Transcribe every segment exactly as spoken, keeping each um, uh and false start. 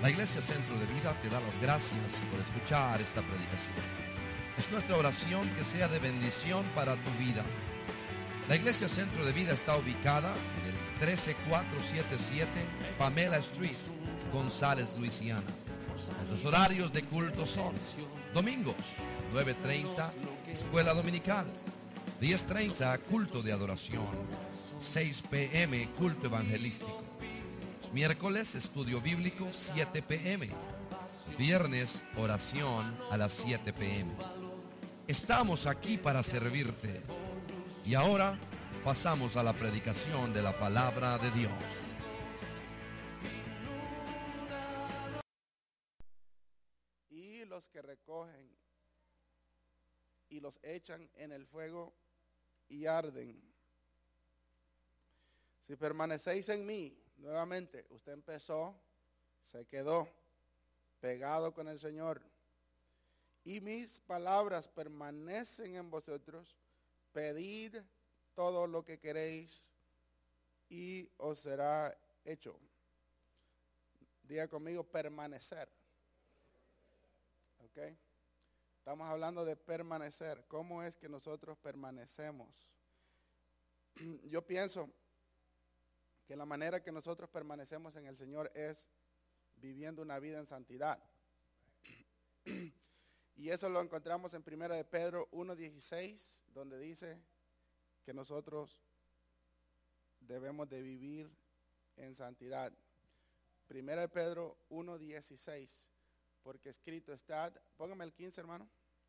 La Iglesia Centro de Vida te da las gracias por escuchar esta predicación. Es nuestra oración que sea de bendición para tu vida. La Iglesia Centro de Vida está ubicada en el trece mil cuatrocientos setenta y siete Pamela Street, González, Luisiana. Nuestros horarios de culto son: domingos, nueve treinta, escuela dominical; diez treinta, culto de adoración; seis pe eme, culto evangelístico; miércoles, estudio bíblico, siete pe eme; viernes, oración a las siete pe eme. Estamos aquí para servirte. Y ahora pasamos a la predicación de la palabra de Dios. Y los que recogen y los echan en el fuego y arden. Si permanecéis en mí, nuevamente, usted empezó, se quedó pegado con el Señor, y mis palabras permanecen en vosotros, pedid todo lo que queréis y os será hecho. Diga conmigo, permanecer. ¿Ok? Estamos hablando de permanecer. ¿Cómo es que nosotros permanecemos? Yo pienso que la manera que nosotros permanecemos en el Señor es viviendo una vida en santidad. Y eso lo encontramos en primera de Pedro uno dieciséis, donde dice que nosotros debemos de vivir en santidad. primera de Pedro uno dieciséis, porque escrito está, póngame el quince, hermano.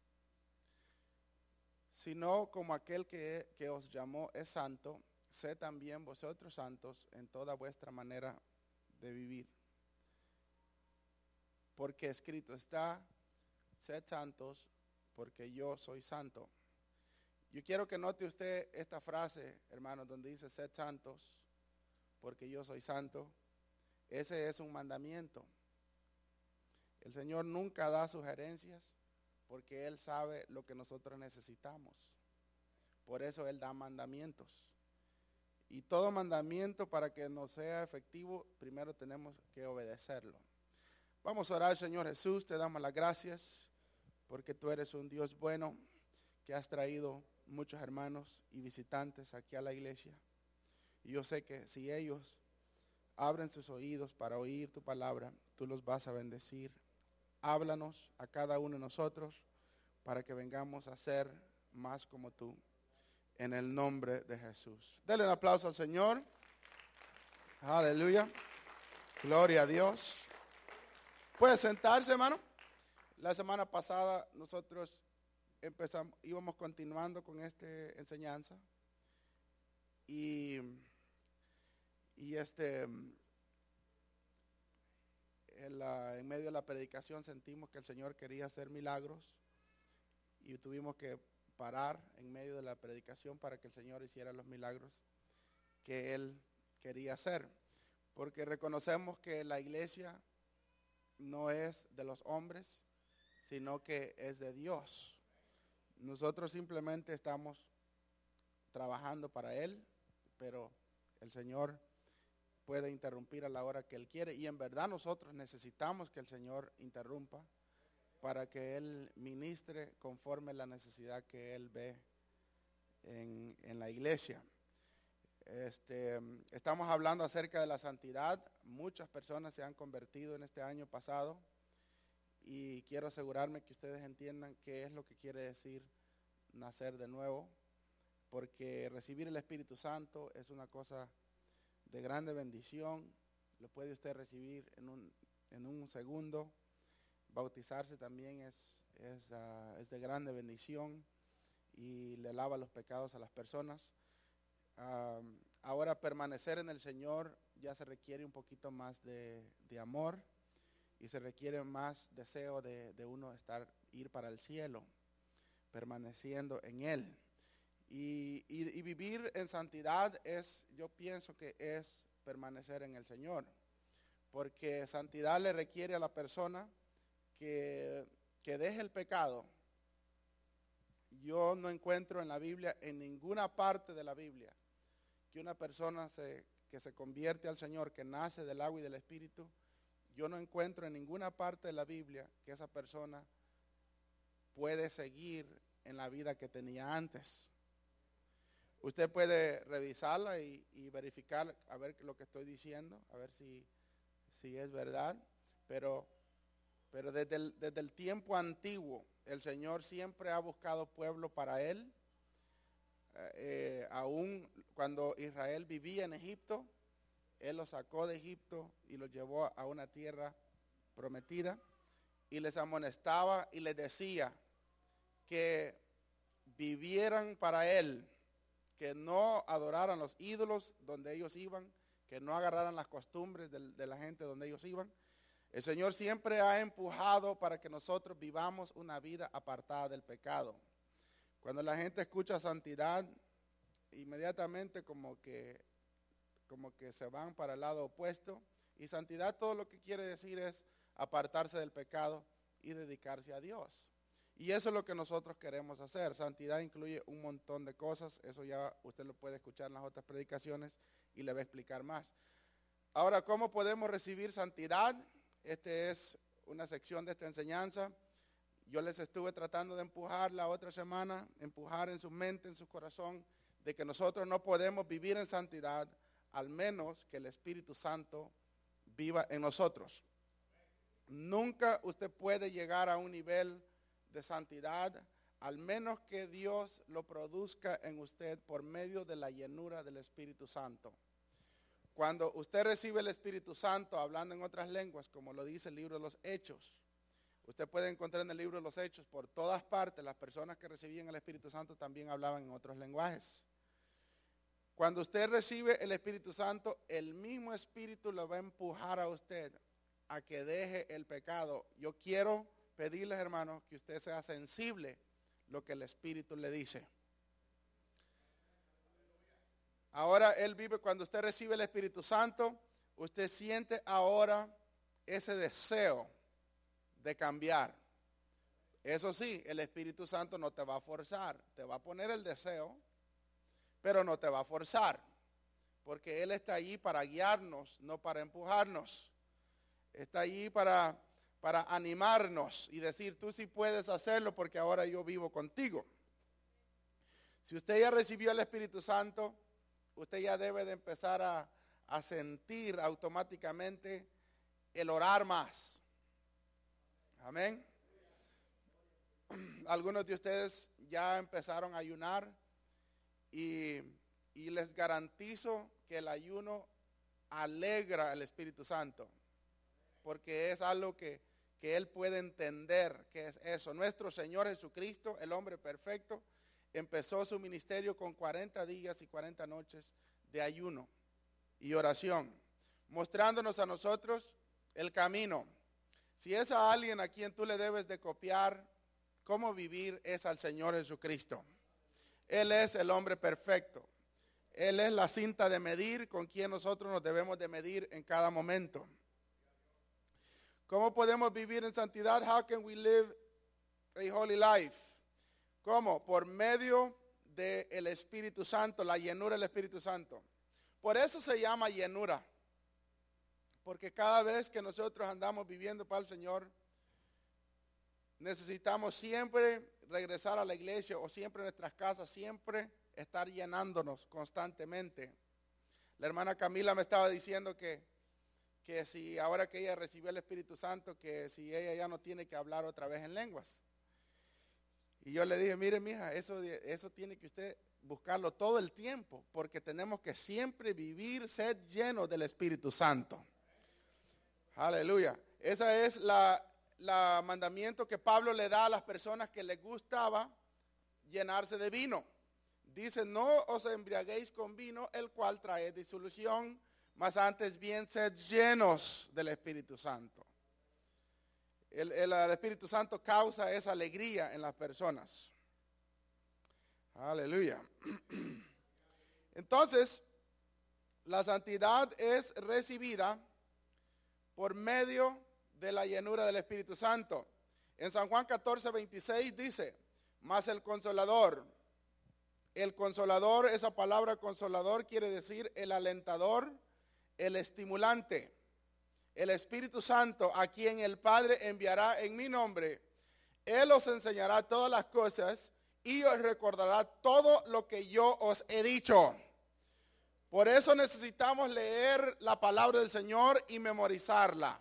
Sino como aquel que, que os llamó es santo, sed también vosotros santos en toda vuestra manera de vivir. Porque escrito está, sed santos, porque yo soy santo. Yo quiero que note usted esta frase, hermano, donde dice sed santos, porque yo soy santo. Ese es un mandamiento. El Señor nunca da sugerencias, porque Él sabe lo que nosotros necesitamos. Por eso Él da mandamientos. Y todo mandamiento, para que nos sea efectivo, primero tenemos que obedecerlo. Vamos a orar. Señor Jesús, te damos las gracias porque tú eres un Dios bueno, que has traído muchos hermanos y visitantes aquí a la iglesia. Y yo sé que si ellos abren sus oídos para oír tu palabra, tú los vas a bendecir. Háblanos a cada uno de nosotros para que vengamos a ser más como tú, en el nombre de Jesús. Denle un aplauso al Señor. Aleluya. Gloria a Dios. Puede sentarse, hermano. La semana pasada nosotros empezamos, íbamos continuando con esta enseñanza y, y este, en, la, en medio de la predicación sentimos que el Señor quería hacer milagros y tuvimos que parar en medio de la predicación para que el Señor hiciera los milagros que Él quería hacer, porque reconocemos que la iglesia no es de los hombres, sino que es de Dios. Nosotros simplemente estamos trabajando para Él, pero el Señor puede interrumpir a la hora que Él quiere, y en verdad nosotros necesitamos que el Señor interrumpa para que Él ministre conforme la necesidad que Él ve en, en la iglesia. Este, estamos hablando acerca de la santidad. Muchas personas se han convertido en este año pasado y quiero asegurarme que ustedes entiendan qué es lo que quiere decir nacer de nuevo, porque recibir el Espíritu Santo es una cosa de grande bendición. Lo puede usted recibir en un, en un segundo. Bautizarse también es, es, uh, es de grande bendición y le lava los pecados a las personas. Um, ahora permanecer en el Señor ya se requiere un poquito más de, de amor y se requiere más deseo de, de uno estar, ir para el cielo, permaneciendo en Él. Y, y, y vivir en santidad es, yo pienso que es permanecer en el Señor, porque santidad le requiere a la persona que, que deje el pecado. Yo no encuentro en la Biblia, en ninguna parte de la Biblia, que una persona se, que se convierte al Señor, que nace del agua y del Espíritu, yo no encuentro en ninguna parte de la Biblia que esa persona puede seguir en la vida que tenía antes. Usted puede revisarla y, y verificar a ver lo que estoy diciendo, a ver si, si es verdad, pero, pero desde, el, desde el tiempo antiguo el Señor siempre ha buscado pueblo para Él. Eh, aún cuando Israel vivía en Egipto, Él los sacó de Egipto y los llevó a una tierra prometida y les amonestaba y les decía que vivieran para Él, que no adoraran los ídolos donde ellos iban, que no agarraran las costumbres de, de la gente donde ellos iban. El Señor siempre ha empujado para que nosotros vivamos una vida apartada del pecado. Cuando la gente escucha santidad, inmediatamente como que, como que se van para el lado opuesto. Y santidad todo lo que quiere decir es apartarse del pecado y dedicarse a Dios. Y eso es lo que nosotros queremos hacer. Santidad incluye un montón de cosas. Eso ya usted lo puede escuchar en las otras predicaciones y le va a explicar más. Ahora, ¿cómo podemos recibir santidad? Esta es una sección de esta enseñanza. Yo les estuve tratando de empujar la otra semana, empujar en su mente, en su corazón, de que nosotros no podemos vivir en santidad al menos que el Espíritu Santo viva en nosotros. Nunca usted puede llegar a un nivel de santidad al menos que Dios lo produzca en usted por medio de la llenura del Espíritu Santo. Cuando usted recibe el Espíritu Santo hablando en otras lenguas, como lo dice el libro de los Hechos, usted puede encontrar en el libro de los Hechos por todas partes, las personas que recibían el Espíritu Santo también hablaban en otros lenguajes. Cuando usted recibe el Espíritu Santo, el mismo Espíritu lo va a empujar a usted a que deje el pecado. Yo quiero pedirles, hermanos, que usted sea sensible lo que el Espíritu le dice. Ahora Él vive, cuando usted recibe el Espíritu Santo, usted siente ahora ese deseo de cambiar. Eso sí, el Espíritu Santo no te va a forzar, te va a poner el deseo, pero no te va a forzar, porque Él está allí para guiarnos, no para empujarnos. Está allí para, para animarnos y decir, tú sí puedes hacerlo porque ahora yo vivo contigo. Si usted ya recibió el Espíritu Santo, usted ya debe de empezar a, a sentir automáticamente el orar más. Amén. Algunos de ustedes ya empezaron a ayunar y, y les garantizo que el ayuno alegra al Espíritu Santo, porque es algo que, que Él puede entender que es eso. Nuestro Señor Jesucristo, el hombre perfecto, empezó su ministerio con cuarenta días y cuarenta noches de ayuno y oración, mostrándonos a nosotros el camino. Si es a alguien a quien tú le debes de copiar cómo vivir, es al Señor Jesucristo. Él es el hombre perfecto. Él es la cinta de medir con quien nosotros nos debemos de medir en cada momento. ¿Cómo podemos vivir en santidad? How can we live a holy life? ¿Cómo? Por medio del Espíritu Santo, la llenura del Espíritu Santo. Por eso se llama llenura. Porque cada vez que nosotros andamos viviendo para el Señor, necesitamos siempre regresar a la iglesia o siempre en nuestras casas, siempre estar llenándonos constantemente. La hermana Camila me estaba diciendo que, que si ahora que ella recibió el Espíritu Santo, que si ella ya no tiene que hablar otra vez en lenguas. Y yo le dije, mire mija, eso, eso tiene que usted buscarlo todo el tiempo, porque tenemos que siempre vivir, ser llenos del Espíritu Santo. Aleluya. Ese es la, la mandamiento que Pablo le da a las personas que les gustaba llenarse de vino. Dice, no os embriaguéis con vino, el cual trae disolución, mas antes bien sed llenos del Espíritu Santo. El, el, el Espíritu Santo causa esa alegría en las personas. Aleluya. Entonces, la santidad es recibida por medio de la llenura del Espíritu Santo. En San Juan catorce, veintiséis dice, mas el Consolador. El Consolador, esa palabra Consolador quiere decir el alentador, el estimulante. el Espíritu Santo, a quien el Padre enviará en mi nombre. Él os enseñará todas las cosas y os recordará todo lo que yo os he dicho. Por eso necesitamos leer la palabra del Señor y memorizarla.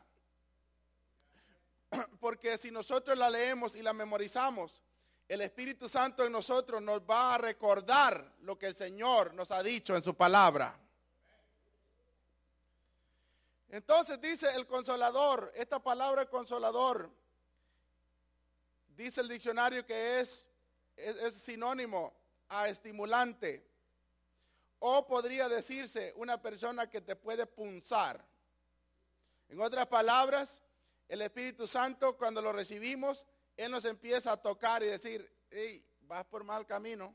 Porque si nosotros la leemos y la memorizamos, el Espíritu Santo en nosotros nos va a recordar lo que el Señor nos ha dicho en su palabra. Entonces dice el consolador, esta palabra consolador, dice el diccionario que es, es, es sinónimo a estimulante. O podría decirse una persona que te puede punzar. En otras palabras, el Espíritu Santo cuando lo recibimos, Él nos empieza a tocar y decir, hey, vas por mal camino.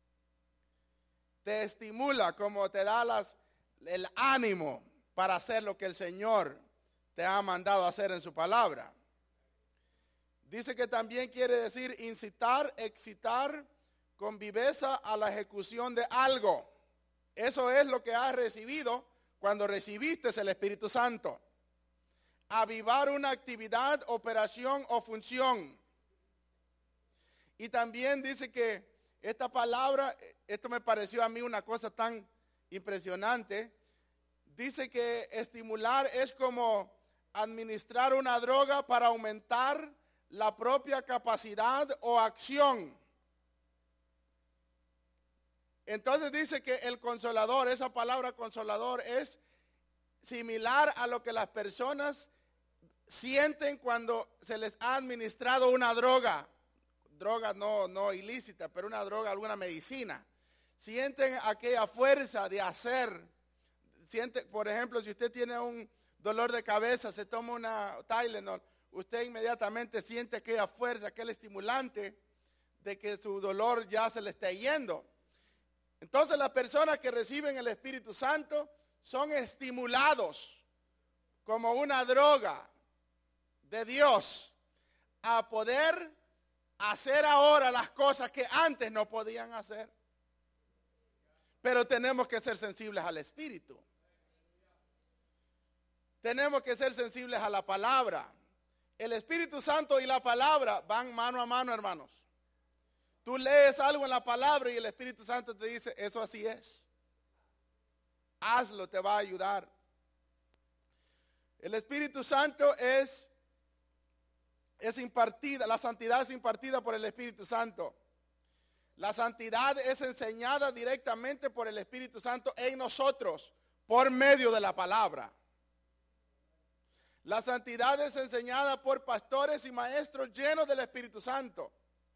Te estimula, como te da las, el ánimo para hacer lo que el Señor te ha mandado a hacer en su palabra. Dice que también quiere decir incitar, excitar con viveza a la ejecución de algo. Eso es lo que has recibido cuando recibiste el Espíritu Santo. Avivar una actividad, operación o función. Y también dice que esta palabra, esto me pareció a mí una cosa tan impresionante. Dice que estimular es como administrar una droga para aumentar la propia capacidad o acción. Entonces dice que el consolador, esa palabra consolador es similar a lo que las personas sienten cuando se les ha administrado una droga. Droga no, no ilícita, pero una droga, alguna medicina. Sienten aquella fuerza de hacer. Siente, por ejemplo, si usted tiene un dolor de cabeza, se toma una Tylenol, usted inmediatamente siente aquella fuerza, aquel estimulante de que su dolor ya se le está yendo. Entonces las personas que reciben el Espíritu Santo son estimulados como una droga de Dios a poder hacer ahora las cosas que antes no podían hacer. Pero tenemos que ser sensibles al Espíritu. Tenemos que ser sensibles a la palabra. El Espíritu Santo y la palabra van mano a mano, hermanos. Tú lees algo en la palabra y el Espíritu Santo te dice, eso así es. Hazlo, te va a ayudar. El Espíritu Santo es, es impartida, la santidad es impartida por el Espíritu Santo. La santidad es enseñada directamente por el Espíritu Santo en nosotros, por medio de la palabra. La santidad es enseñada por pastores y maestros llenos del Espíritu Santo.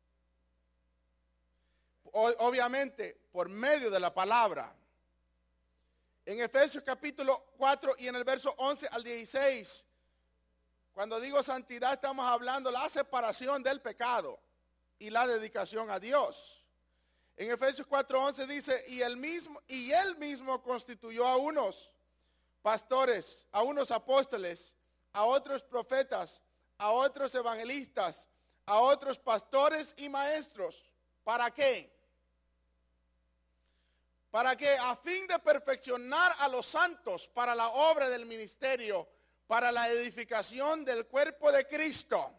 Obviamente, por medio de la palabra. En Efesios capítulo cuatro y en el verso once al dieciséis, cuando digo santidad estamos hablando de la separación del pecado y la dedicación a Dios. En Efesios cuatro once dice, y él mismo, y él mismo constituyó a unos pastores, a unos apóstoles, a otros profetas, a otros evangelistas, a otros pastores y maestros. ¿Para qué? Para que a fin de perfeccionar a los santos para la obra del ministerio, para la edificación del cuerpo de Cristo.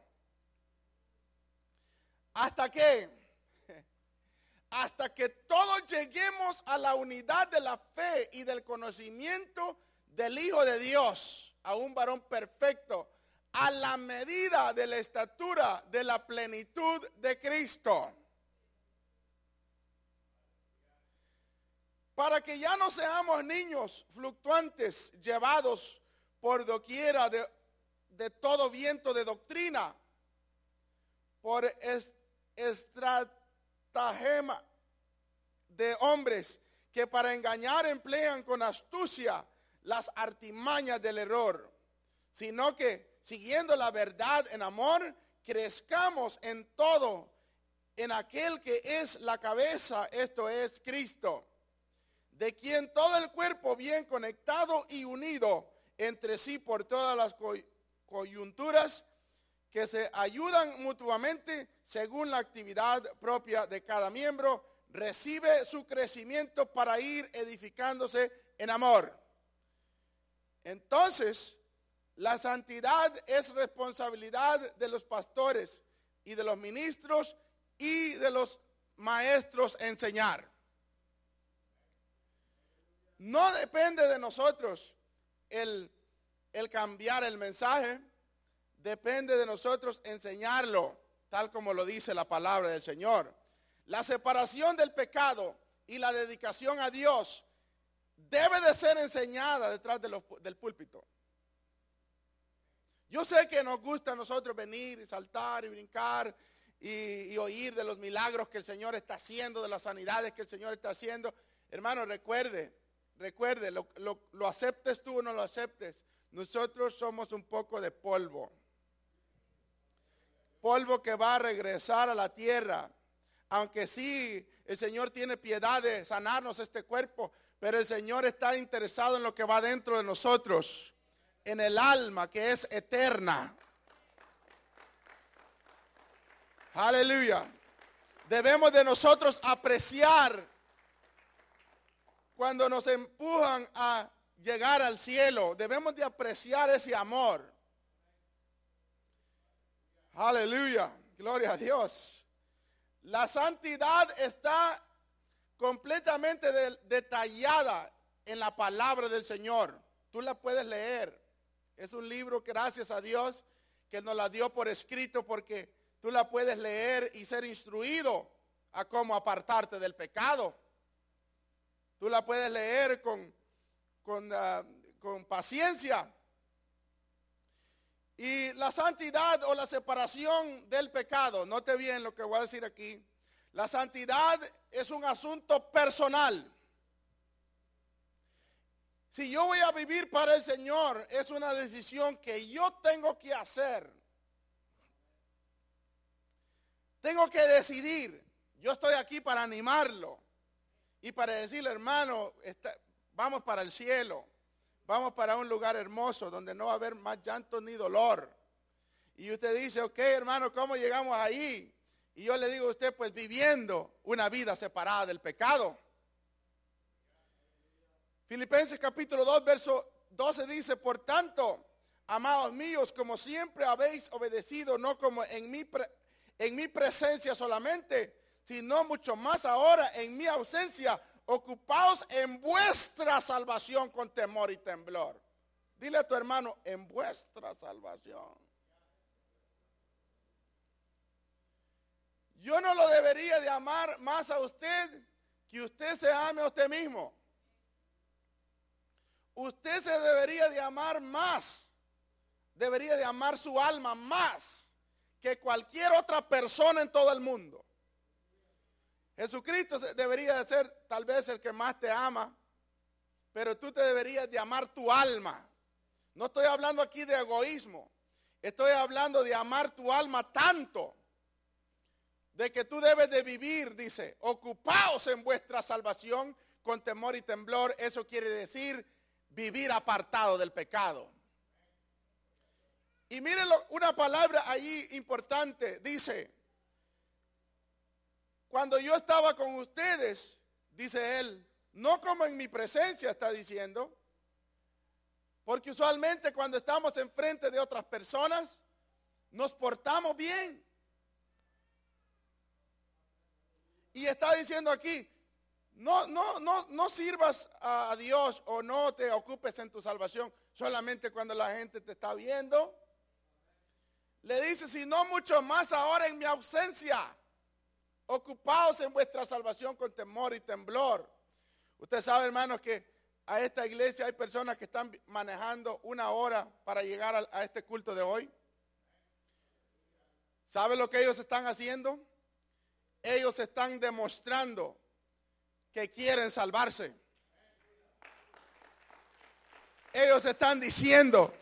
¿Hasta qué? Hasta que todos lleguemos a la unidad de la fe y del conocimiento del Hijo de Dios, a un varón perfecto, a la medida de la estatura de la plenitud de Cristo. Para que ya no seamos niños fluctuantes, llevados por doquiera de, de todo viento de doctrina, por est, estratagema de hombres que para engañar emplean con astucia las artimañas del error, sino que siguiendo la verdad en amor, crezcamos en todo, en aquel que es la cabeza, esto es Cristo, de quien todo el cuerpo bien conectado y unido entre sí por todas las coyunturas que se ayudan mutuamente según la actividad propia de cada miembro, recibe su crecimiento para ir edificándose en amor. Entonces, La santidad es responsabilidad de los pastores y de los ministros y de los maestros enseñar. No depende de nosotros el, el cambiar el mensaje, depende de nosotros enseñarlo, tal como lo dice la palabra del Señor. La separación del pecado y la dedicación a Dios debe de ser enseñada detrás de los, del púlpito. Yo sé que nos gusta a nosotros venir y saltar y brincar y, y oír de los milagros que el Señor está haciendo, de las sanidades que el Señor está haciendo. Hermano, recuerde, recuerde, lo, lo, lo aceptes tú o no lo aceptes, nosotros somos un poco de polvo. Polvo que va a regresar a la tierra. Aunque sí, el Señor tiene piedad de sanarnos este cuerpo, pero el Señor está interesado en lo que va dentro de nosotros, en el alma que es eterna. Aleluya. Debemos de nosotros apreciar cuando nos empujan a llegar al cielo. Debemos de apreciar ese amor. Aleluya. Gloria a Dios. La santidad está completamente de, detallada en la palabra del Señor. Tú la puedes leer. Es un libro, gracias a Dios, que nos la dio por escrito, porque tú la puedes leer y ser instruido a cómo apartarte del pecado. Tú la puedes leer con, con, uh, con paciencia. Y la santidad o la separación del pecado, note bien lo que voy a decir aquí. La santidad es un asunto personal. Si yo voy a vivir para el Señor, es una decisión que yo tengo que hacer. Tengo que decidir. Yo estoy aquí para animarlo y para decirle, hermano, está, vamos para el cielo. Vamos para un lugar hermoso donde no va a haber más llanto ni dolor. Y usted dice, ok, hermano, ¿cómo llegamos ahí? Y yo le digo a usted, pues viviendo una vida separada del pecado. Filipenses capítulo dos, verso doce dice, por tanto, amados míos, como siempre habéis obedecido, no como en mi, pre, en mi presencia solamente, sino mucho más ahora en mi ausencia, ocupaos en vuestra salvación con temor y temblor. Dile a tu hermano, en vuestra salvación. Yo no lo debería de amar más a usted que usted se ame a usted mismo. Usted se debería de amar más, debería de amar su alma más que cualquier otra persona en todo el mundo. Jesucristo debería de ser tal vez el que más te ama, pero tú te deberías de amar tu alma. No estoy hablando aquí de egoísmo, estoy hablando de amar tu alma tanto, de que tú debes de vivir, dice, ocupaos en vuestra salvación con temor y temblor. Eso quiere decir vivir apartado del pecado. Y miren una palabra ahí importante, dice, cuando yo estaba con ustedes, dice él, no como en mi presencia, está diciendo, porque usualmente cuando estamos enfrente de otras personas, nos portamos bien. Y está diciendo aquí, no, no, no, no sirvas a Dios o no te ocupes en tu salvación solamente cuando la gente te está viendo. Le dice, sino mucho más ahora en mi ausencia. Ocupaos en vuestra salvación con temor y temblor. Usted sabe, hermanos, que a esta iglesia hay personas que están manejando una hora para llegar a, a este culto de hoy. ¿Sabe lo que ellos están haciendo? Ellos están demostrando que quieren salvarse. Ellos están diciendo,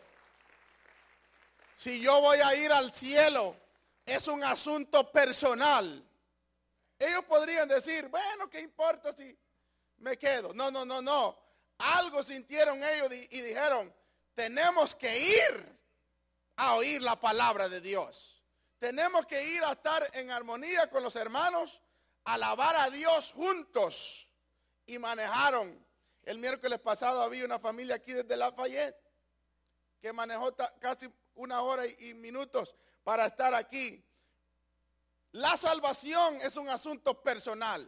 si yo voy a ir al cielo, es un asunto personal. Ellos podrían decir, bueno, ¿qué importa si me quedo? No, no, no, no. Algo sintieron ellos y dijeron, tenemos que ir a oír la palabra de Dios. Tenemos que ir a estar en armonía con los hermanos, alabar a Dios juntos. Y manejaron. El miércoles pasado había una familia aquí desde Lafayette que manejó ta- casi una hora y, y minutos para estar aquí. La salvación es un asunto personal.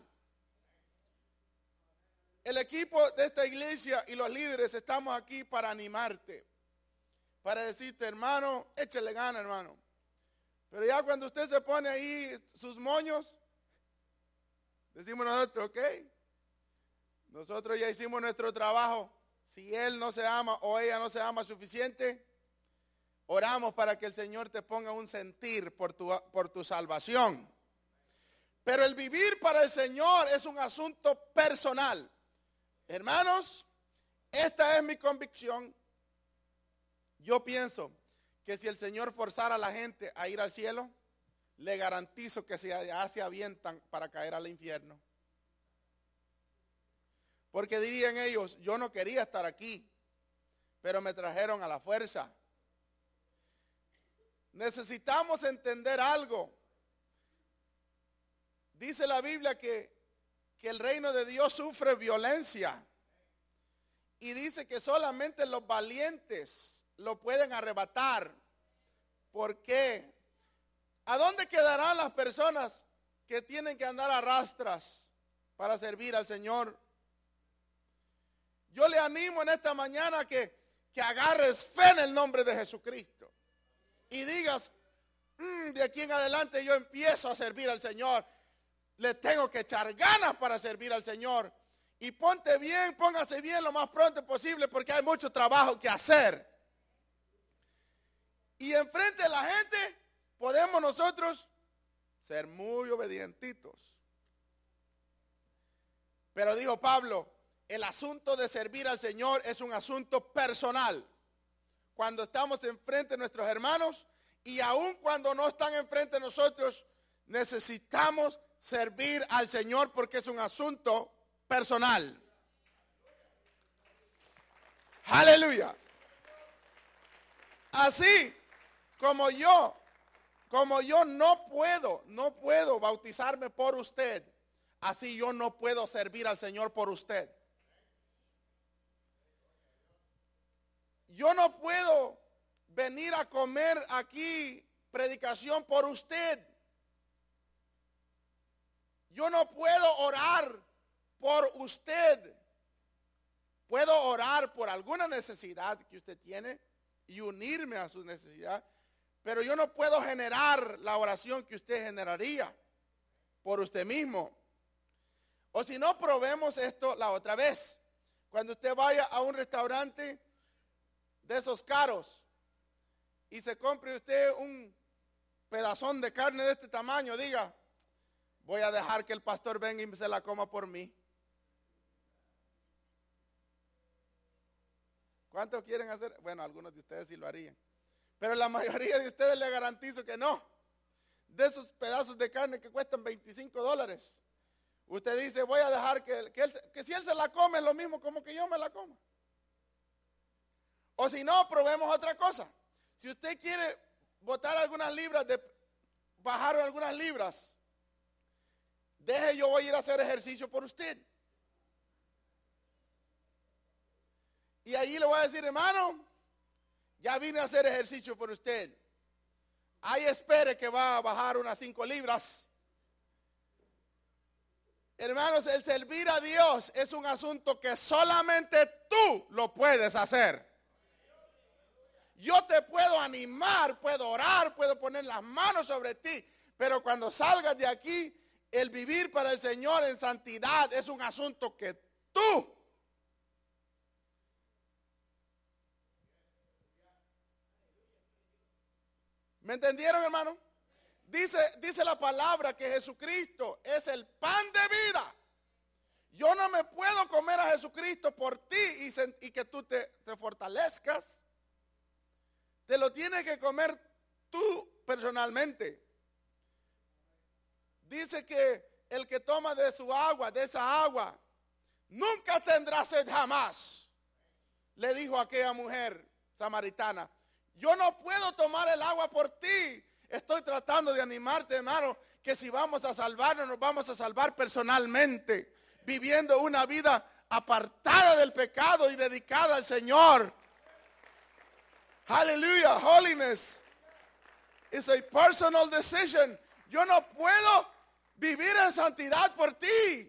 El equipo de esta iglesia y los líderes estamos aquí para animarte, para decirte, hermano, échale gana, hermano. Pero ya cuando usted se pone ahí sus moños, decimos nosotros, ok, nosotros ya hicimos nuestro trabajo. Si él no se ama o ella no se ama suficiente, oramos para que el Señor te ponga un sentir por tu, por tu salvación. Pero el vivir para el Señor es un asunto personal. Hermanos, esta es mi convicción. Yo pienso que si el Señor forzara a la gente a ir al cielo, le garantizo que se, se avientan para caer al infierno. Porque dirían ellos, yo no quería estar aquí, pero me trajeron a la fuerza. Necesitamos entender algo. Dice la Biblia que que el reino de Dios sufre violencia. Y dice que solamente los valientes lo pueden arrebatar. ¿Por qué? ¿A dónde quedarán las personas que tienen que andar a rastras para servir al Señor? Yo le animo en esta mañana que, que agarres fe en el nombre de Jesucristo. Y digas, mmm, de aquí en adelante yo empiezo a servir al Señor. Le tengo que echar ganas para servir al Señor. Y ponte bien, póngase bien lo más pronto posible porque hay mucho trabajo que hacer. Y enfrente de la gente podemos nosotros ser muy obedientitos. Pero dijo Pablo, el asunto de servir al Señor es un asunto personal. Cuando estamos enfrente de nuestros hermanos y aun cuando no están enfrente de nosotros, necesitamos servir al Señor porque es un asunto personal. Aleluya. Así como yo, como yo no puedo, no puedo bautizarme por usted, así yo no puedo servir al Señor por usted. Yo no puedo venir a comer aquí predicación por usted. Yo no puedo orar por usted. Puedo orar por alguna necesidad que usted tiene y unirme a su necesidad, pero yo no puedo generar la oración que usted generaría por usted mismo. O si no, probemos esto la otra vez. Cuando usted vaya a un restaurante de esos caros y se compre usted un pedazón de carne de este tamaño, diga, voy a dejar que el pastor venga y se la coma por mí. ¿Cuántos quieren hacer? Bueno, algunos de ustedes sí lo harían. Pero la mayoría de ustedes les garantizo que no. De esos pedazos de carne que cuestan veinticinco dólares. Usted dice, voy a dejar que, que, él, que si él se la come es lo mismo como que yo me la coma. O si no, probemos otra cosa. Si usted quiere botar algunas libras, de, bajar algunas libras, deje, yo voy a ir a hacer ejercicio por usted. Y allí le voy a decir, hermano, ya vine a hacer ejercicio por usted. Ahí espere que va a bajar unas cinco libras. Hermanos, el servir a Dios es un asunto que solamente tú lo puedes hacer. Yo te puedo animar, puedo orar, puedo poner las manos sobre ti, pero cuando salgas de aquí, el vivir para el Señor en santidad es un asunto que tú. ¿Me entendieron, hermano? Dice, dice la palabra que Jesucristo es el pan de vida. Yo no me puedo comer a Jesucristo por ti y, se, y que tú te, te fortalezcas. Te lo tienes que comer tú personalmente. Dice que el que toma de su agua, de esa agua, nunca tendrá sed jamás. Le dijo aquella mujer samaritana. Yo no puedo tomar el agua por ti. Estoy tratando de animarte, hermano, que si vamos a salvarnos, nos vamos a salvar personalmente, viviendo una vida apartada del pecado y dedicada al Señor. Hallelujah. Holiness is a personal decision. Yo no puedo vivir en santidad por ti.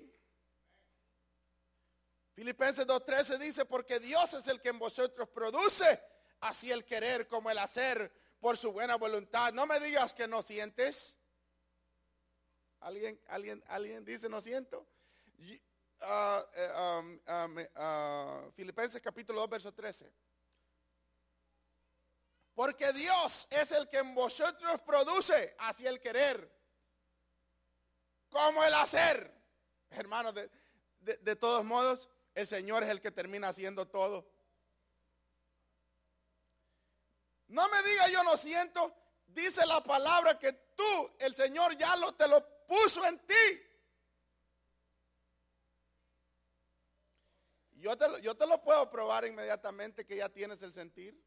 Filipenses dos trece dice, porque Dios es el que en vosotros produce así el querer como el hacer por su buena voluntad. No me digas que no sientes. ¿Alguien, alguien, alguien dice no siento? Y, uh, uh, um, um, uh, Filipenses capítulo dos verso trece. Porque Dios es el que en vosotros produce así el querer como el hacer. Hermanos, de, de, de todos modos, el Señor es el que termina haciendo todo. No me diga yo no siento. Dice la palabra que tú, el Señor ya lo, te lo puso en ti. Yo te, yo te lo puedo probar inmediatamente que ya tienes el sentir.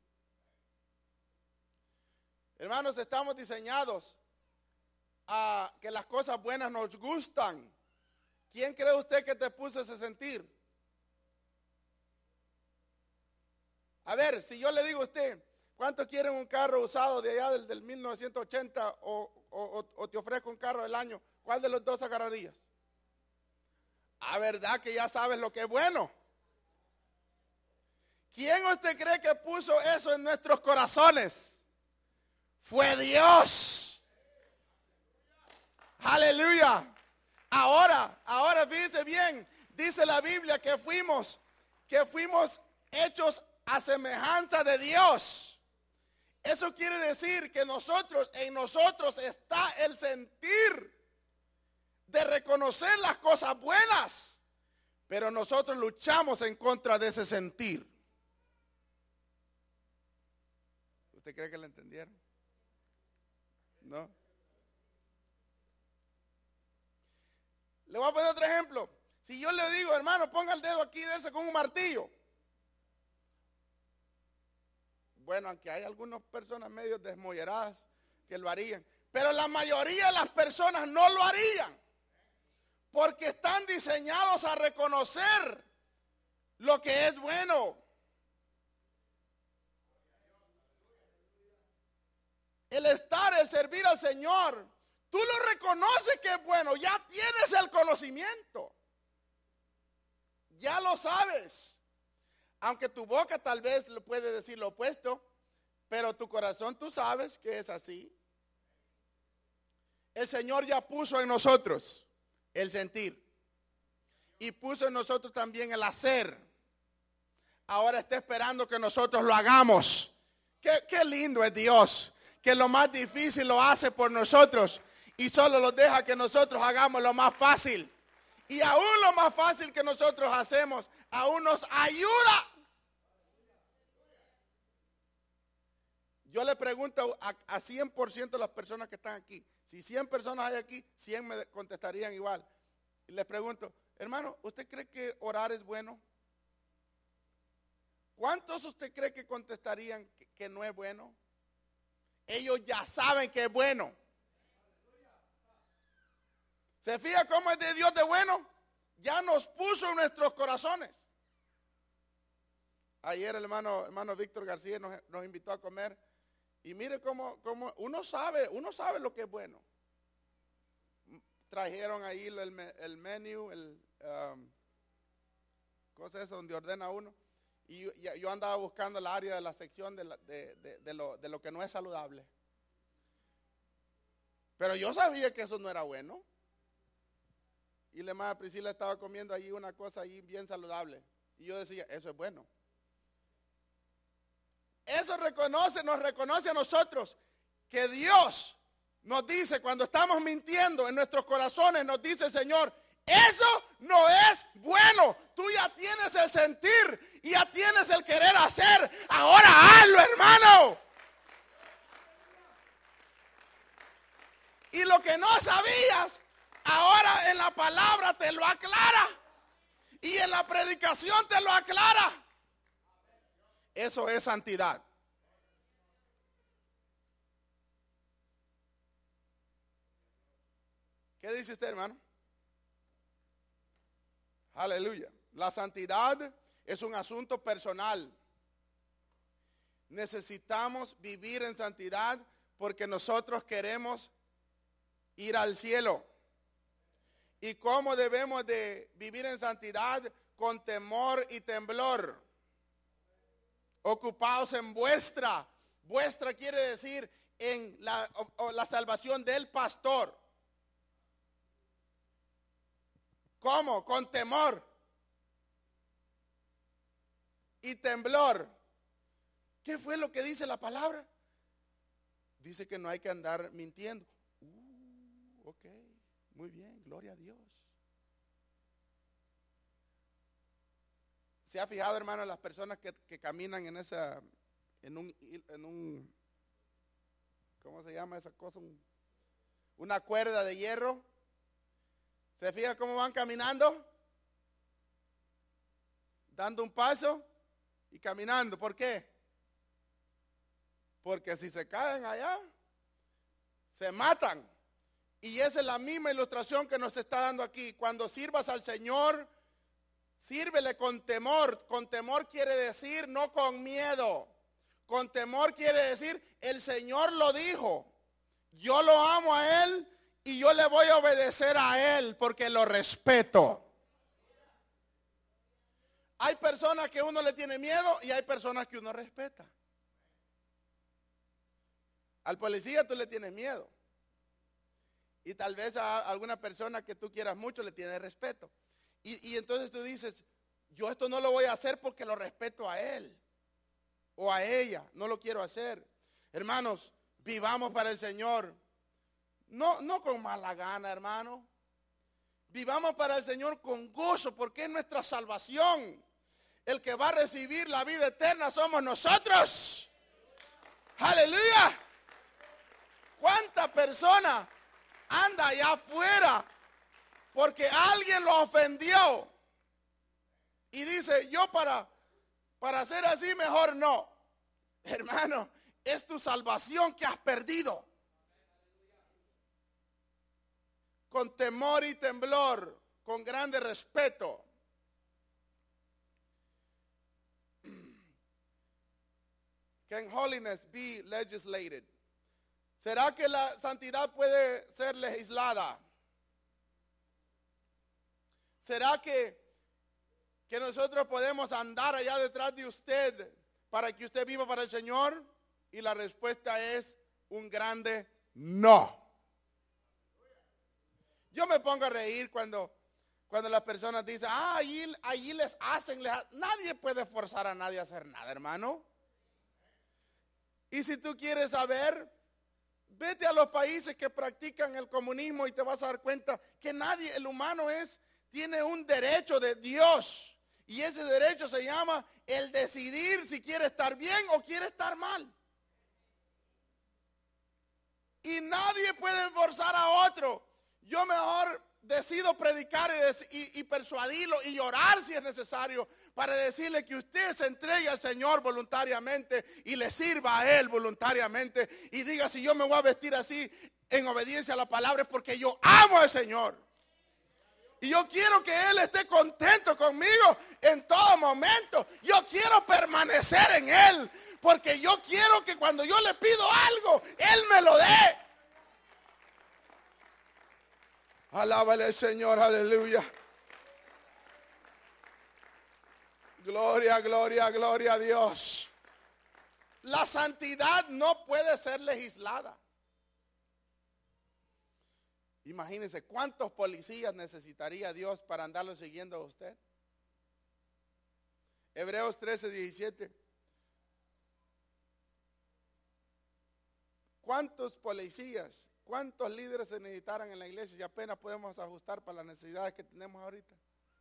Hermanos, estamos diseñados a que las cosas buenas nos gustan. ¿Quién cree usted que te puso ese sentir? A ver, si yo le digo a usted, ¿cuánto quieren un carro usado de allá del, del mil novecientos ochenta o, o, o te ofrezco un carro del año? ¿Cuál de los dos agarrarías? A verdad que ya sabes lo que es bueno. ¿Quién usted cree que puso eso en nuestros corazones? Fue Dios. Aleluya. Ahora, ahora fíjense bien, dice la Biblia que fuimos, que fuimos hechos a semejanza de Dios. Eso quiere decir que nosotros, en nosotros está el sentir de reconocer las cosas buenas, pero nosotros luchamos en contra de ese sentir. ¿Usted cree que lo entendieron? ¿No? Le voy a poner otro ejemplo. Si yo le digo, hermano, ponga el dedo aquí y dése con un martillo. Bueno, aunque hay algunas personas medio desmolleradas que lo harían, pero la mayoría de las personas no lo harían, porque están diseñados a reconocer lo que es bueno. El estar, el servir al Señor, tú lo reconoces que es bueno, ya tienes el conocimiento, ya lo sabes. Aunque tu boca tal vez lo puede decir lo opuesto, pero tu corazón tú sabes que es así. El Señor ya puso en nosotros el sentir y puso en nosotros también el hacer. Ahora está esperando que nosotros lo hagamos. Qué, qué lindo es Dios, que lo más difícil lo hace por nosotros y solo nos deja que nosotros hagamos lo más fácil. Y aún lo más fácil que nosotros hacemos, aún nos ayuda. Yo le pregunto a, a cien por ciento de las personas que están aquí. Si cien personas hay aquí, cien me contestarían igual. Y les pregunto, hermano, ¿usted cree que orar es bueno? ¿Cuántos usted cree que contestarían que, que no es bueno? Ellos ya saben que es bueno. ¿Se fija cómo es de Dios de bueno? Ya nos puso en nuestros corazones. Ayer el hermano, hermano Víctor García nos, nos invitó a comer. Y mire cómo, cómo uno sabe, uno sabe lo que es bueno. Trajeron ahí el, el menú, el um, cosa esa donde ordena uno. Y yo, yo andaba buscando el área de la sección de, la, de, de, de, lo, de lo que no es saludable. Pero yo sabía que eso no era bueno. Y la hermana Priscila estaba comiendo allí una cosa allí bien saludable. Y yo decía, eso es bueno. Eso reconoce, nos reconoce a nosotros que Dios nos dice cuando estamos mintiendo en nuestros corazones, nos dice el Señor, eso no es bueno. Tú ya tienes el sentir y ya tienes el querer hacer. Ahora hazlo, hermano. Y lo que no sabías, ahora en la palabra te lo aclara. Y en la predicación te lo aclara. Eso es santidad. ¿Qué dice usted, hermano? Aleluya. La santidad es un asunto personal. necesitamos vivir en santidad porque nosotros queremos ir al cielo. ¿Y cómo debemos de vivir en santidad? Con temor y temblor. Ocupados en vuestra. Vuestra quiere decir en la, o, o la salvación del pastor. ¿Cómo? Con temor y temblor. ¿Qué fue lo que dice la palabra? Dice que no hay que andar mintiendo. Uh, ok, muy bien, gloria a Dios. ¿Se ha fijado, hermano, las personas que, que caminan en esa, en un, en un, ¿cómo se llama esa cosa? Un, una cuerda de hierro. ¿Se fija cómo van caminando? Dando un paso y caminando. ¿Por qué? Porque si se caen allá, se matan. Y esa es la misma ilustración que nos está dando aquí. Cuando sirvas al Señor, sírvele con temor. Con temor quiere decir no con miedo. Con temor quiere decir el Señor lo dijo. Yo lo amo a Él y yo le voy a obedecer a Él porque lo respeto. Hay personas que uno le tiene miedo y hay personas que uno respeta. Al policía tú le tienes miedo. Y tal vez a alguna persona que tú quieras mucho le tienes respeto. Y, y entonces tú dices, yo esto no lo voy a hacer porque lo respeto a él o a ella. No lo quiero hacer. Hermanos, vivamos para el Señor. No, no con mala gana, hermano. Vivamos para el Señor con gozo porque es nuestra salvación. El que va a recibir la vida eterna somos nosotros. Aleluya. ¿Cuánta persona anda allá afuera porque alguien lo ofendió? Y dice, yo para, para ser así mejor no. Hermano, es tu salvación que has perdido. Con temor y temblor, con grande respeto. Can holiness be legislated? ¿Será que la santidad puede ser legislada? ¿Será que, que nosotros podemos andar allá detrás de usted para que usted viva para el Señor? Y la respuesta es un grande no. Yo me pongo a reír cuando, cuando las personas dicen, ah, allí, allí les hacen, les hacen. Nadie puede forzar a nadie a hacer nada, hermano. Y si tú quieres saber, vete a los países que practican el comunismo y te vas a dar cuenta que nadie, el humano es, tiene un derecho de Dios. Y ese derecho se llama el decidir si quiere estar bien o quiere estar mal. Y nadie puede forzar a otro. Yo mejor decido predicar y, y, y persuadirlo y llorar si es necesario para decirle que usted se entregue al Señor voluntariamente y le sirva a Él voluntariamente y diga, si yo me voy a vestir así en obediencia a la palabra es porque yo amo al Señor y yo quiero que Él esté contento conmigo en todo momento. Yo quiero permanecer en Él porque yo quiero que cuando yo le pido algo Él me lo dé. Alábale al Señor, aleluya. Gloria, gloria, gloria a Dios. La santidad no puede ser legislada. Imagínense cuántos policías necesitaría Dios para andarlo siguiendo a usted. Hebreos trece, diecisiete. ¿Cuántos policías? ¿Cuántos líderes se necesitaran en la iglesia y apenas podemos ajustar para las necesidades que tenemos ahorita?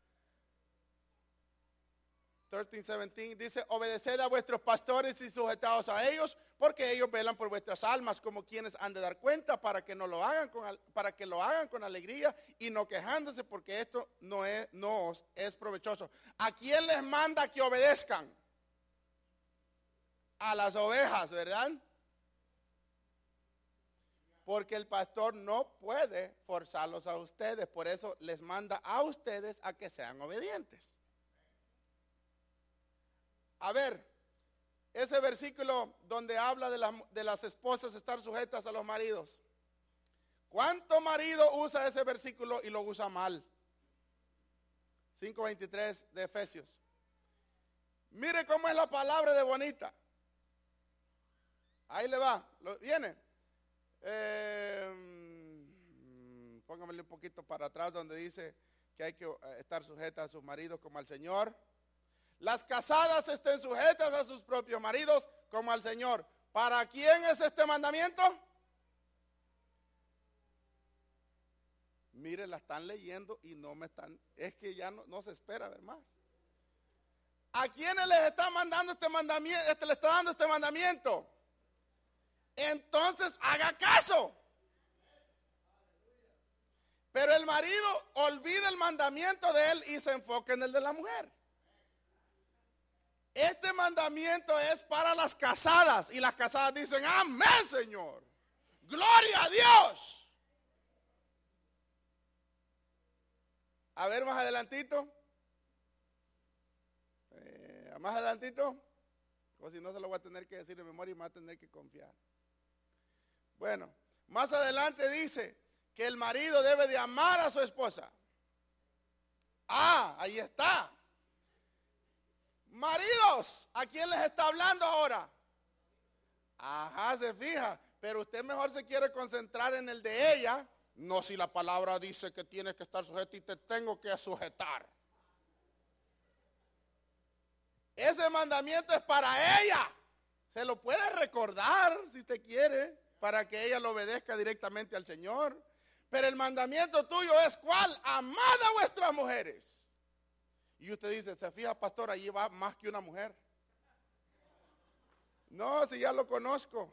trece, diecisiete dice, obedeced a vuestros pastores y sujetaos a ellos, porque ellos velan por vuestras almas como quienes han de dar cuenta para que no lo hagan con, para que lo hagan con alegría y no quejándose, porque esto no es, no os es provechoso. ¿A quién les manda que obedezcan? A las ovejas, ¿verdad? Porque el pastor no puede forzarlos a ustedes, por eso les manda a ustedes a que sean obedientes. A ver, ese versículo donde habla de, la, de las esposas estar sujetas a los maridos. ¿Cuánto marido usa ese versículo y lo usa mal? cinco veintitrés de Efesios. Mire cómo es la palabra de bonita. Ahí le va, ¿lo, ¿viene? Eh, póngamele un poquito para atrás donde dice que hay que estar sujetas a sus maridos como al Señor. Las casadas estén sujetas a sus propios maridos como al Señor. ¿Para quién es este mandamiento? Mire, la están leyendo y no me están, es que ya no, no se espera ver más. ¿A quiénes les está mandando este mandamiento? Este le está dando este mandamiento. Entonces haga caso. Pero el marido olvida el mandamiento de él y se enfoca en el de la mujer. Este mandamiento es para las casadas y las casadas dicen, amén, Señor. Gloria a Dios. A ver más adelantito. Eh, más adelantito. O si no se lo voy a tener que decir de memoria y me va a tener que confiar. Bueno, más adelante dice que el marido debe de amar a su esposa. Ah, ahí está. Maridos, ¿a quién les está hablando ahora? Ajá, se fija. Pero usted mejor se quiere concentrar en el de ella. No, si la palabra dice que tienes que estar sujeta y te tengo que sujetar. Ese mandamiento es para ella. Se lo puede recordar si usted quiere, para que ella lo obedezca directamente al Señor. Pero el mandamiento tuyo es ¿cuál? Amad a vuestras mujeres. Y usted dice, se fija, pastor, allí va más que una mujer. No, si ya lo conozco.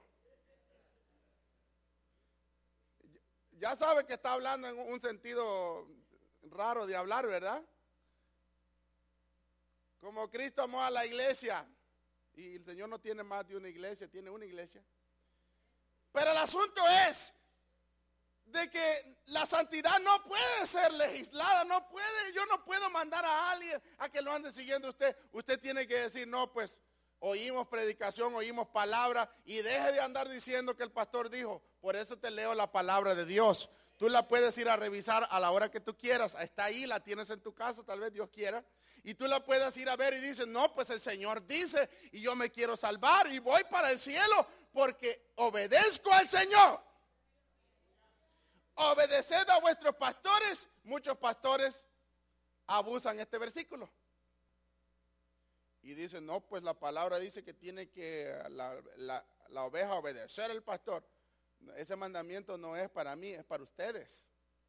Ya sabe que está hablando en un sentido raro de hablar, ¿verdad? Como Cristo amó a la iglesia, y el Señor no tiene más de una iglesia, tiene una iglesia. Pero el asunto es de que la santidad no puede ser legislada, no puede, yo no puedo mandar a alguien a que lo ande siguiendo usted. Usted tiene que decir, no, pues oímos predicación, oímos palabra y deje de andar diciendo que el pastor dijo. Por eso te leo la palabra de Dios. Tú la puedes ir a revisar a la hora que tú quieras. Está ahí, la tienes en tu casa, tal vez Dios quiera. Y tú la puedes ir a ver y dices, no, pues el Señor dice y yo me quiero salvar y voy para el cielo porque obedezco al Señor. Obedeced a vuestros pastores. Muchos pastores abusan este versículo. Y dicen, no, pues la palabra dice que tiene que la, la, la oveja obedecer al pastor. Ese mandamiento no es para mí, es para ustedes.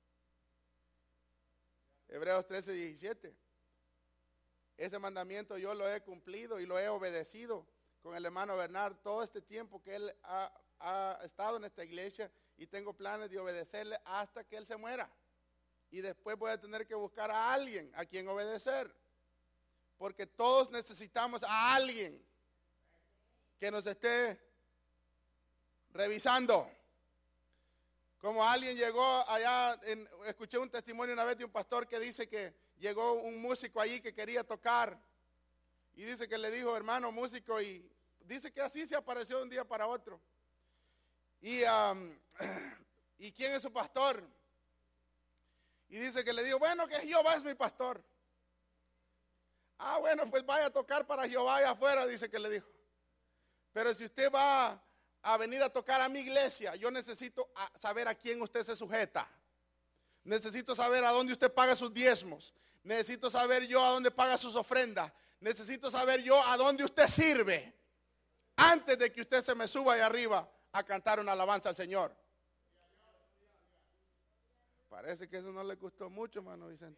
Hebreos trece, diecisiete. Ese mandamiento yo lo he cumplido y lo he obedecido con el hermano Bernard todo este tiempo que él ha, ha estado en esta iglesia y tengo planes de obedecerle hasta que él se muera. Y después voy a tener que buscar a alguien a quien obedecer. Porque todos necesitamos a alguien que nos esté revisando. Como alguien llegó allá, en, escuché un testimonio una vez de un pastor que dice que llegó un músico allí que quería tocar. Y dice que le dijo, hermano músico, y dice que así se apareció de un día para otro. Y, um, ¿y quién es su pastor? Y dice que le dijo, bueno, que Jehová es mi pastor. Ah, bueno, pues vaya a tocar para Jehová allá afuera, dice que le dijo. Pero si usted va a venir a tocar a mi iglesia, yo necesito saber a quién usted se sujeta. Necesito saber a dónde usted paga sus diezmos. Necesito saber yo a dónde paga sus ofrendas. Necesito saber yo a dónde usted sirve. Antes de que usted se me suba ahí arriba a cantar una alabanza al Señor. Parece que eso no le gustó mucho, hermano Vicente.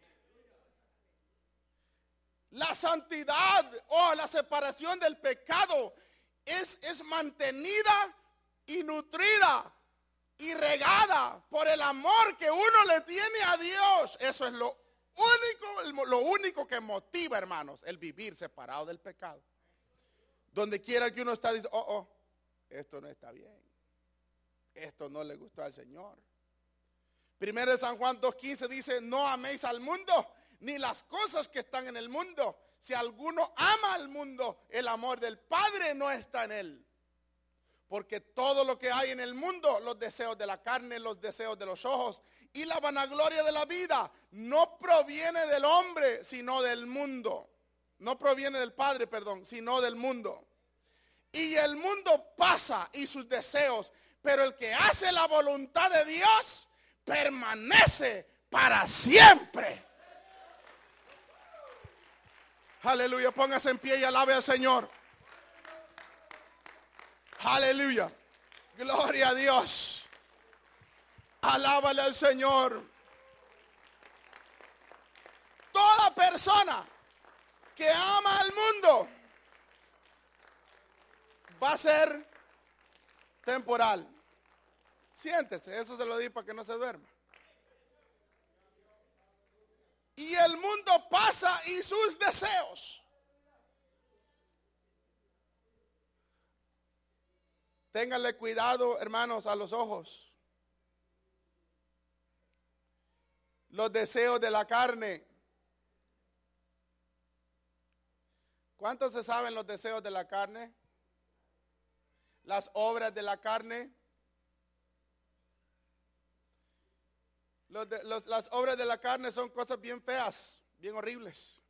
La santidad o la separación del pecado es, es mantenida y nutrida y regada por el amor que uno le tiene a Dios. Eso es lo único, lo único que motiva, hermanos, el vivir separado del pecado. Donde quiera que uno está, dice, oh, oh, esto no está bien. Esto no le gustó al Señor. Primero de San Juan dos quince dice, no améis al mundo, ni las cosas que están en el mundo. Si alguno ama al mundo, el amor del Padre no está en él. Porque todo lo que hay en el mundo, los deseos de la carne, los deseos de los ojos y la vanagloria de la vida, no proviene del hombre, sino del mundo. No proviene del Padre, perdón, sino del mundo. Y el mundo pasa y sus deseos, pero el que hace la voluntad de Dios permanece para siempre. Aleluya, póngase en pie y alabe al Señor. Aleluya, gloria a Dios. Alábale al Señor. Toda persona que ama al mundo va a ser temporal. Siéntese, eso se lo di para que no se duerma. Y el mundo pasa y sus deseos. Ténganle cuidado, hermanos, a los ojos. Los deseos de la carne. ¿Cuántos se saben los deseos de la carne? Las obras de la carne. Los de, los, las obras de la carne son cosas bien feas, bien horribles.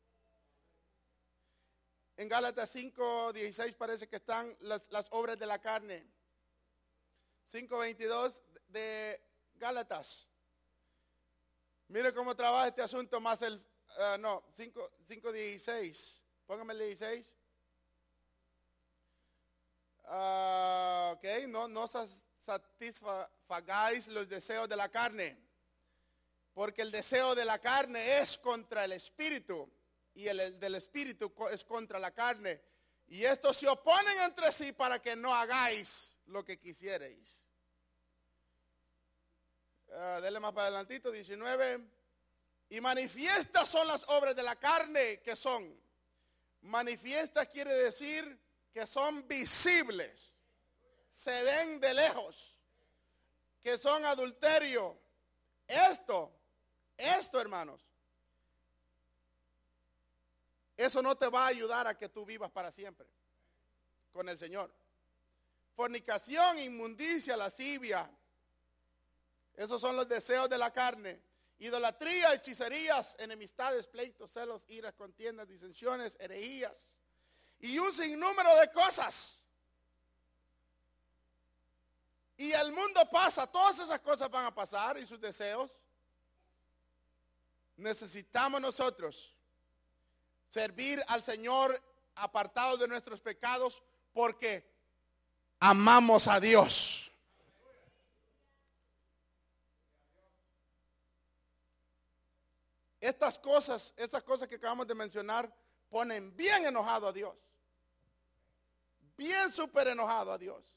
En Gálatas cinco dieciséis parece que están las, las obras de la carne. cinco veintidós de Gálatas. Mire cómo trabaja este asunto más el, uh, no, cinco dieciséis. Póngame el dieciséis. Uh, ok, no, no satisfagáis los deseos de la carne. Porque el deseo de la carne es contra el espíritu. Y el, el del espíritu es contra la carne. Y estos se oponen entre sí para que no hagáis lo que quisierais. Uh, dele más para adelantito, diecinueve. Y manifiestas son las obras de la carne, que son. Manifiestas quiere decir que son visibles. Se ven de lejos. Que son adulterio. Esto, esto hermanos. Eso no te va a ayudar a que tú vivas para siempre con el Señor. Fornicación, inmundicia, lascivia. Esos son los deseos de la carne. Idolatría, hechicerías, enemistades, pleitos, celos, iras, contiendas, disensiones, herejías. Y un sinnúmero de cosas. Y el mundo pasa, todas esas cosas van a pasar y sus deseos. Necesitamos nosotros servir al Señor apartados de nuestros pecados porque amamos a Dios. Estas cosas, estas cosas que acabamos de mencionar, ponen bien enojado a Dios. Bien súper enojado a Dios.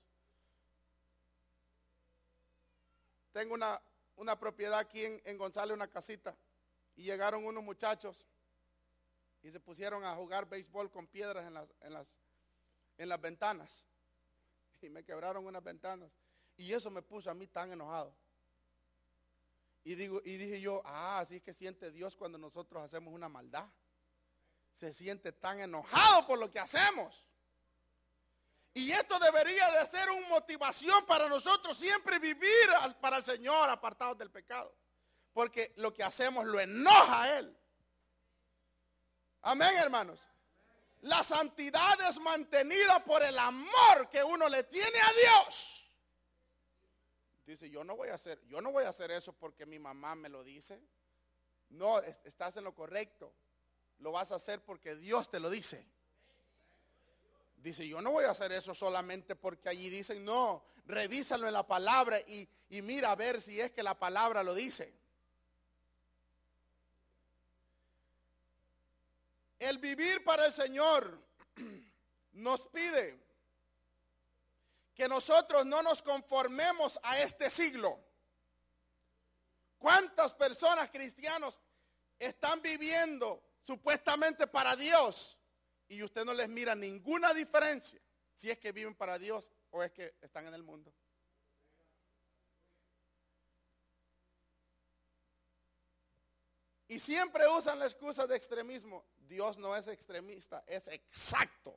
Tengo una, una propiedad aquí en, en González, una casita, y llegaron unos muchachos y se pusieron a jugar béisbol con piedras en las, en las, en las ventanas. Y me quebraron unas ventanas. Y eso me puso a mí tan enojado. Y, digo, y dije yo, ah, así es que siente Dios cuando nosotros hacemos una maldad. Se siente tan enojado por lo que hacemos. Y esto debería de ser una motivación para nosotros siempre vivir para el Señor apartados del pecado. Porque lo que hacemos lo enoja a Él. Amén, hermanos. La santidad es mantenida por el amor que uno le tiene a Dios. Dice, yo no voy a hacer, yo no voy a hacer eso porque mi mamá me lo dice. No, estás en lo correcto. Lo vas a hacer porque Dios te lo dice. Dice, yo no voy a hacer eso solamente porque allí dicen, no, revísalo en la palabra y, y mira a ver si es que la palabra lo dice. El vivir para el Señor nos pide que nosotros no nos conformemos a este siglo. ¿Cuántas personas cristianos están viviendo supuestamente para Dios y usted no les mira ninguna diferencia si es que viven para Dios o es que están en el mundo? Y siempre usan la excusa de extremismo. Dios no es extremista, es exacto.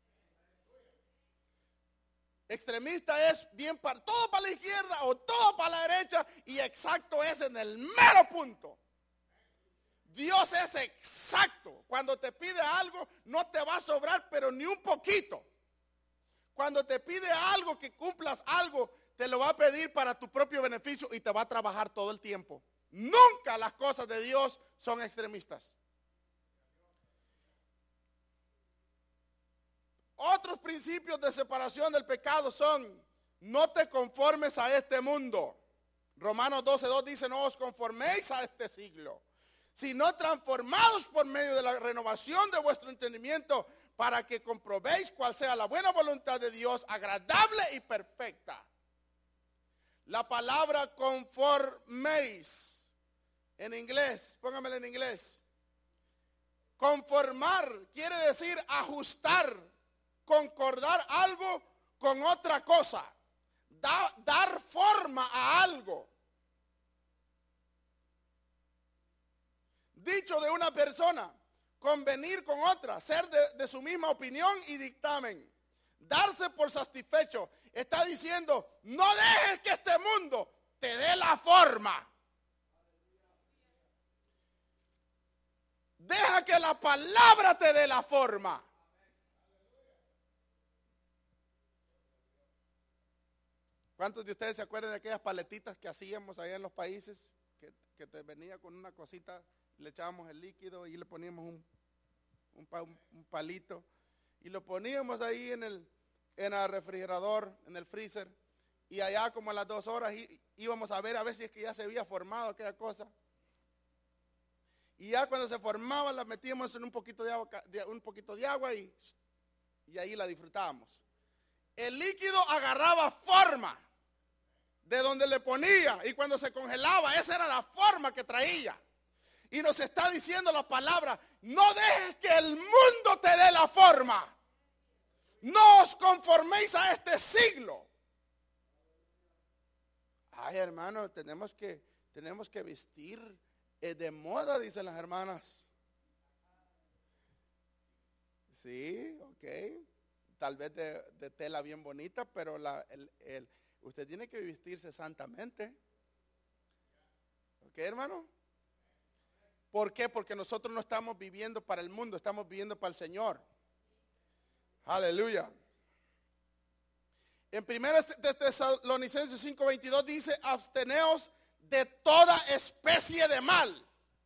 Extremista es bien para todo para la izquierda o todo para la derecha, y exacto es en el mero punto. Dios es exacto. Cuando te pide algo, no te va a sobrar, pero ni un poquito. Cuando te pide algo, que cumplas algo, te lo va a pedir para tu propio beneficio y te va a trabajar todo el tiempo. Nunca las cosas de Dios son extremistas. Otros principios de separación del pecado son: no te conformes a este mundo. Romanos doce dos dice: no os conforméis a este siglo, sino transformados por medio de la renovación de vuestro entendimiento, para que comprobéis cuál sea la buena voluntad de Dios, agradable y perfecta. La palabra conforméis en inglés, póngamela en inglés. Conformar quiere decir ajustar, concordar algo con otra cosa, da, dar forma a algo. Dicho de una persona: convenir con otra, ser de, de su misma opinión y dictamen, darse por satisfecho. Está diciendo: no dejes que este mundo te dé la forma. Deja que la palabra te dé la forma. ¿Cuántos de ustedes se acuerdan de aquellas paletitas que hacíamos allá en los países? Que, que te venía con una cosita, le echábamos el líquido y le poníamos un, un, un, un palito y lo poníamos ahí en el, en el refrigerador, en el freezer, y allá como a las dos horas í, íbamos a ver a ver si es que ya se había formado aquella cosa. Y ya cuando se formaba la metíamos en un poquito de agua, de, un poquito de agua y, y ahí la disfrutábamos. El líquido agarraba forma de donde le ponía, y cuando se congelaba, esa era la forma que traía. Y nos está diciendo la palabra: no dejes que el mundo te dé la forma. No os conforméis a este siglo. Ay, hermano, tenemos que, tenemos que vestir eh, de moda, dicen las hermanas. Sí, ok. Tal vez de, de tela bien bonita, pero la, el, el, usted tiene que vestirse santamente. ¿Ok, hermano? ¿Por qué? Porque nosotros no estamos viviendo para el mundo, estamos viviendo para el Señor. Aleluya. En primera de Tesalonicenses cinco veintidós dice: absteneos de toda especie de mal.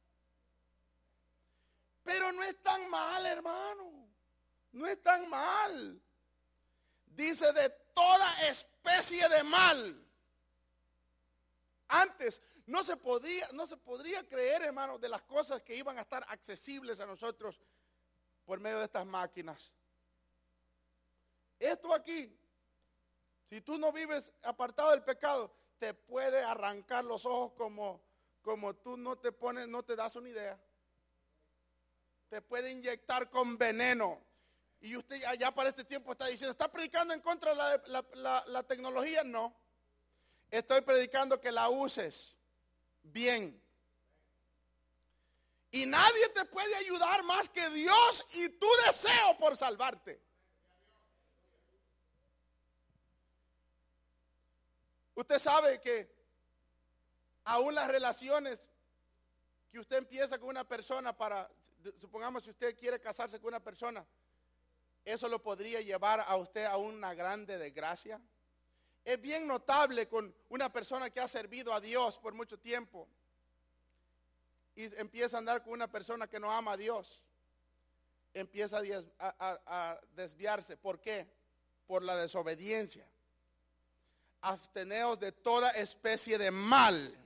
Pero no es tan mal, hermano. No es tan mal. Dice: de toda especie de mal. Antes no se podía, no se podría creer, hermano, de las cosas que iban a estar accesibles a nosotros por medio de estas máquinas. Esto aquí, si tú no vives apartado del pecado, te puede arrancar los ojos como, como tú no te pones, no te das una idea. Te puede inyectar con veneno. Y usted allá para este tiempo está diciendo: ¿está predicando en contra de la, la, la, la tecnología? No. Estoy predicando que la uses bien. Y nadie te puede ayudar más que Dios y tu deseo por salvarte. Usted sabe que aún las relaciones que usted empieza con una persona para, supongamos si usted quiere casarse con una persona, eso lo podría llevar a usted a una grande desgracia. Es bien notable con una persona que ha servido a Dios por mucho tiempo y empieza a andar con una persona que no ama a Dios. Empieza a, a, a desviarse. ¿Por qué? Por la desobediencia. Absteneos de toda especie de mal.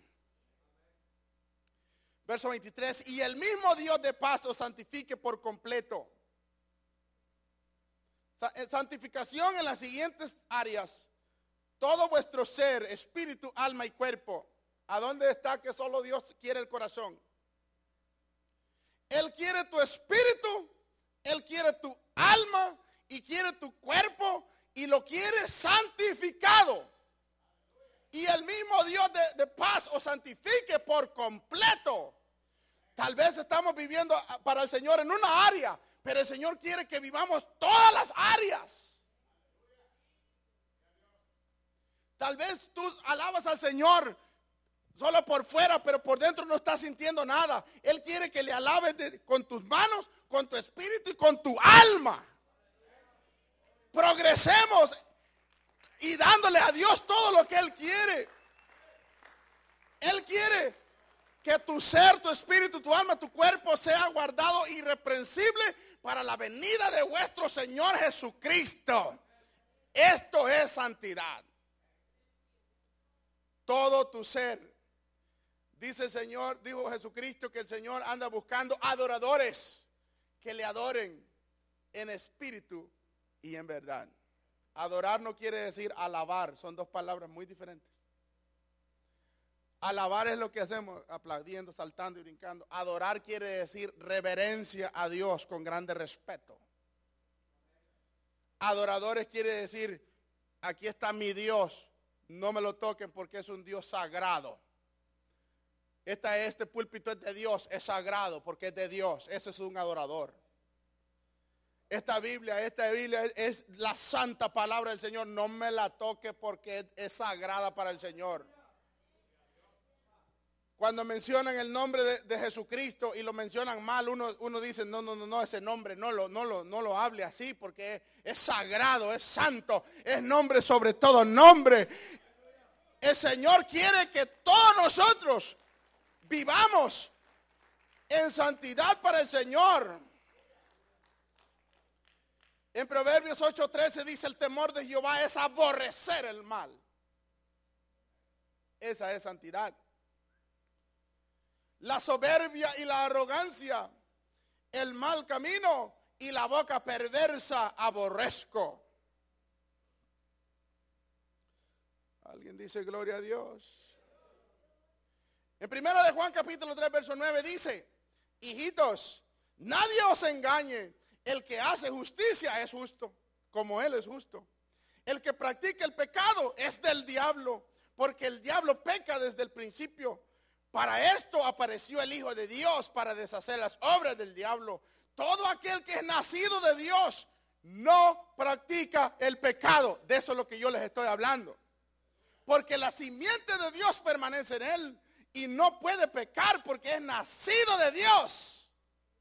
Verso veintitrés: y el mismo Dios de paz os santifique por completo. Santificación en las siguientes áreas: todo vuestro ser, espíritu, alma y cuerpo. ¿A dónde está que solo Dios quiere el corazón? Él quiere tu espíritu, Él quiere tu alma y quiere tu cuerpo, y lo quiere santificado. Y el mismo Dios de, de paz os santifique por completo. Tal vez estamos viviendo para el Señor en una área, pero el Señor quiere que vivamos todas las áreas. Tal vez tú alabas al Señor solo por fuera, pero por dentro no estás sintiendo nada. Él quiere que le alabes de, con tus manos, con tu espíritu y con tu alma. Progresemos y dándole a Dios todo lo que Él quiere. Él quiere que tu ser, tu espíritu, tu alma, tu cuerpo sea guardado irreprensible para la venida de vuestro Señor Jesucristo. Esto es santidad. Todo tu ser. Dice el Señor, dijo Jesucristo, que el Señor anda buscando adoradores que le adoren en espíritu y en verdad. Adorar no quiere decir alabar, son dos palabras muy diferentes. Alabar es lo que hacemos, aplaudiendo, saltando y brincando. Adorar quiere decir reverencia a Dios con grande respeto. Adoradores quiere decir, aquí está mi Dios, no me lo toquen porque es un Dios sagrado. Esta, este púlpito es de Dios, es sagrado porque es de Dios. Ese es un adorador. Esta Biblia, esta Biblia es, es la santa palabra del Señor. No me la toque porque es, es sagrada para el Señor. Cuando mencionan el nombre de, de Jesucristo y lo mencionan mal, uno, uno dice, no, no, no, no, ese nombre no lo, no lo, no lo hable así porque es, es sagrado, es santo, es nombre sobre todo nombre. El Señor quiere que todos nosotros vivamos en santidad para el Señor. En Proverbios ocho trece dice, el temor de Jehová es aborrecer el mal. Esa es santidad. La soberbia y la arrogancia, el mal camino y la boca perversa aborrezco. Alguien dice gloria a Dios. En primero de Juan capítulo tres verso nueve dice, hijitos, nadie os engañe, el que hace justicia es justo, como Él es justo. El que practica el pecado es del diablo, porque el diablo peca desde el principio. Para esto apareció el Hijo de Dios, para deshacer las obras del diablo. Todo aquel que es nacido de Dios no practica el pecado. De eso es lo que yo les estoy hablando. Porque la simiente de Dios permanece en él y no puede pecar porque es nacido de Dios.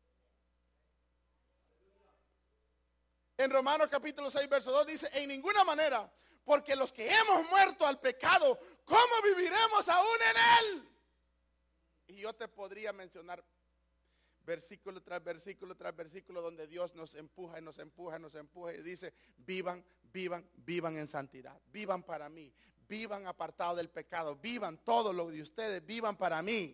En Romanos capítulo seis verso dos dice, en ninguna manera, porque los que hemos muerto al pecado, ¿cómo viviremos aún en él? Y yo te podría mencionar versículo tras versículo tras versículo donde Dios nos empuja y nos empuja y nos empuja y dice, vivan, vivan, vivan en santidad, vivan para mí, vivan apartados del pecado, vivan todo lo de ustedes, vivan para mí.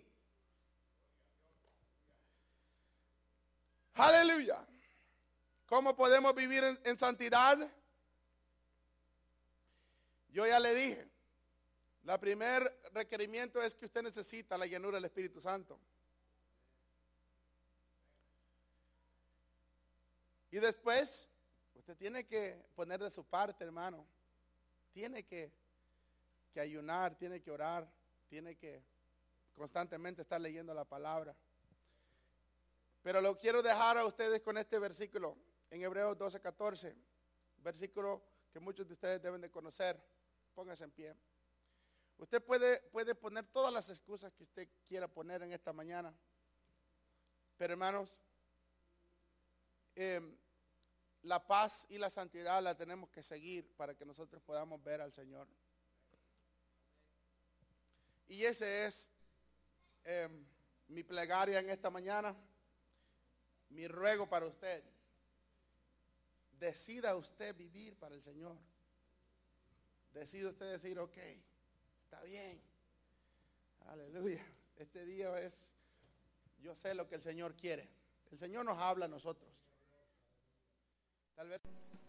Aleluya. ¿Cómo podemos vivir en, en santidad? Yo ya le dije, la primer requerimiento es que usted necesita la llenura del Espíritu Santo. Y después, usted tiene que poner de su parte, hermano. Tiene que, que ayunar, tiene que orar, tiene que constantemente estar leyendo la palabra. Pero lo quiero dejar a ustedes con este versículo en Hebreos doce catorce, versículo que muchos de ustedes deben de conocer. Póngase en pie. Usted puede, puede poner todas las excusas que usted quiera poner en esta mañana. Pero hermanos, eh, la paz y la santidad la tenemos que seguir para que nosotros podamos ver al Señor. Y ese es eh, mi plegaria en esta mañana, mi ruego para usted. Decida usted vivir para el Señor. Decida usted decir, ok, está bien. Aleluya. Este día es, yo sé lo que el Señor quiere. El Señor nos habla a nosotros. Tal vez.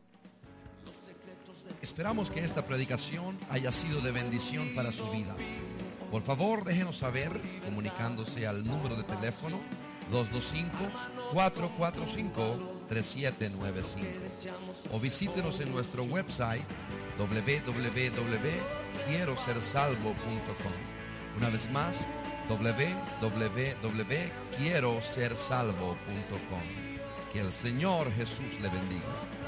Esperamos que esta predicación haya sido de bendición para su vida. Por favor, déjenos saber comunicándose al número de teléfono dos dos cinco, cuatro cuatro cinco, tres siete nueve cinco o visítenos en nuestro website doble u doble u doble u punto quiero ser salvo punto com. Una vez más, w w w punto quiero ser salvo punto com. Que el Señor Jesús le bendiga.